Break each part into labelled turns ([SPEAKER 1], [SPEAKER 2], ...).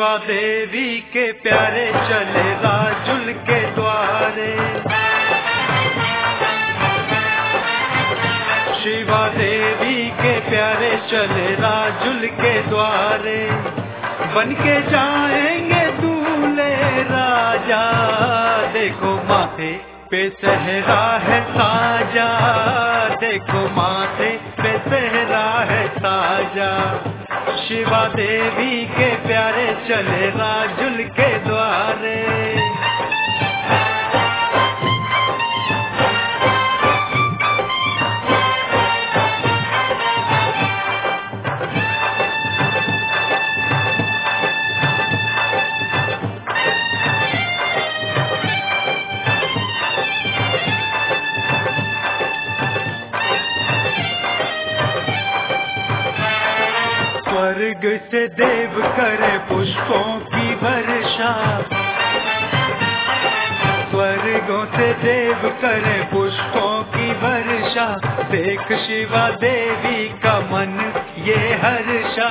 [SPEAKER 1] शिवा देवी के प्यारे चले राजुल के द्वारे, शिवा देवी के प्यारे चले राजुल के द्वारे, बन के जाएंगे दूल्हे राजा, देखो माथे पे सहरा है साजा, देखो माथे पे सहरा है साजा। शिवा देवी के प्यारे चले राजुल के द्वारे। स्वर्ग से देव करे पुष्पों की वर्षा, स्वर्गों से देव करे पुष्पों की वर्षा, देख शिवा देवी का मन ये हर्षा।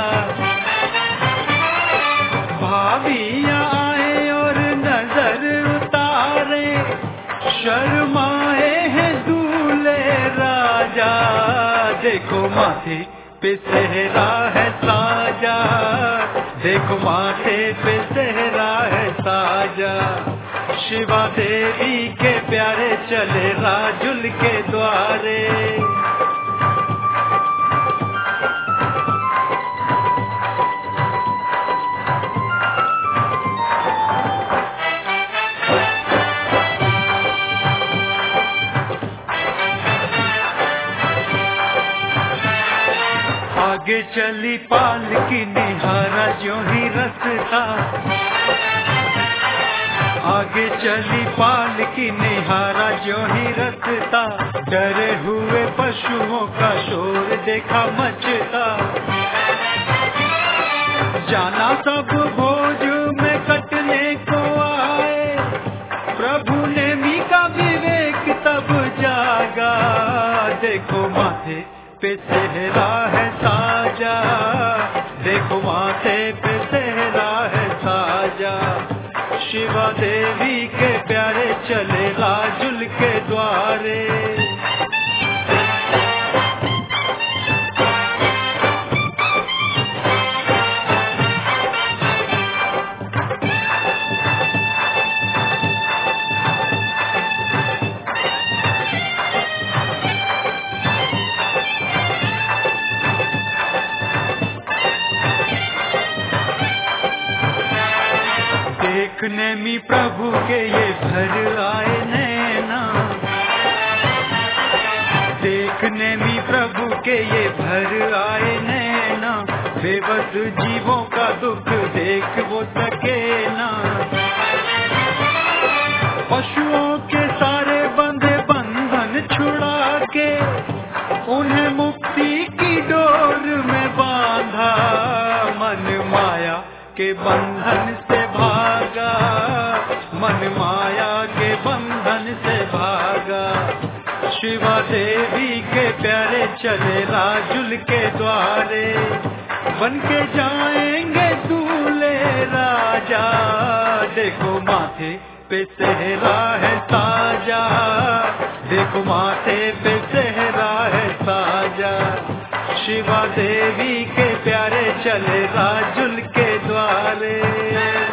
[SPEAKER 1] भावियाँ आए और नजर उतारे, शर्माए हैं दूल्हे राजा, देखो माथे पे सहरा है साजा, देखो माथे पे सहरा है साजा। शिवा देवी के प्यारे चले राजुल के द्वारे। आगे चली पालकी निहारा जो ही रस्ता, आगे चली पालकी निहारा जो ही रस्ता, डरे हुए पशुओं का शोर देखा मचता। जाना सब भोज में कटने को आए, प्रभु ने मीका विवेक तब जागा, देखो माथे पे सहरा है साजा, देखो माथे पे सहरा है साजा। शिवा देवी के प्यारे चले राजुल के द्वारे। देखने में प्रभु के ये घर आए नैना, देखने में प्रभु के ये घर आए नैना, बेबस जीवों का दुख देख वो सके ना। पशुओं के सारे बंधे बंधन छुड़ा के, उन्हें मुक्ति की डोर में बांधा, मन माया के बंधन से भागा, मन माया के बंधन से भागा। शिवा देवी के प्यारे चले राजुल के द्वारे, बन के जाएंगे दूल्हे राजा, देखो माथे पे सहरा है साजा, देखो माथे पे सहरा है साजा। शिवा देवी के प्यारे चले राजुल के द्वारे।